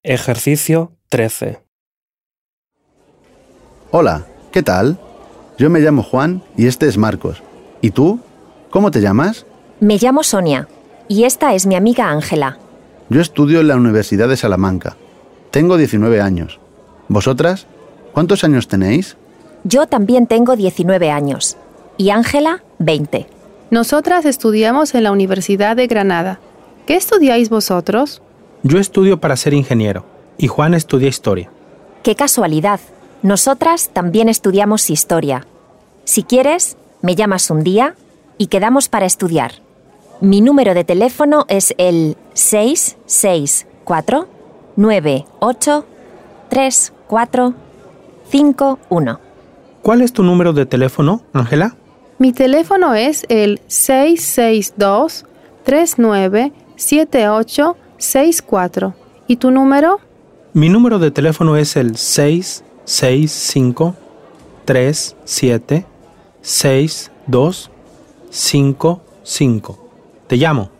Ejercicio 13. Hola, ¿qué tal? Yo me llamo Juan y este es Marcos. ¿Y tú? ¿Cómo te llamas? Me llamo Sonia y esta es mi amiga Ángela. Yo estudio en la Universidad de Salamanca. Tengo 19 años. ¿Vosotras? ¿Cuántos años tenéis? Yo también tengo 19 años y Ángela 20. Nosotras estudiamos en la Universidad de Granada. ¿Qué estudiáis vosotros? Yo estudio para ser ingeniero y Juan estudia historia. ¡Qué casualidad! Nosotras también estudiamos historia. Si quieres, me llamas un día y quedamos para estudiar. Mi número de teléfono es el 664-983451. ¿Cuál es tu número de teléfono, Ángela? Mi teléfono es el 662-397864. ¿Y tu número? Mi número de teléfono es el 665-376255. Te llamo.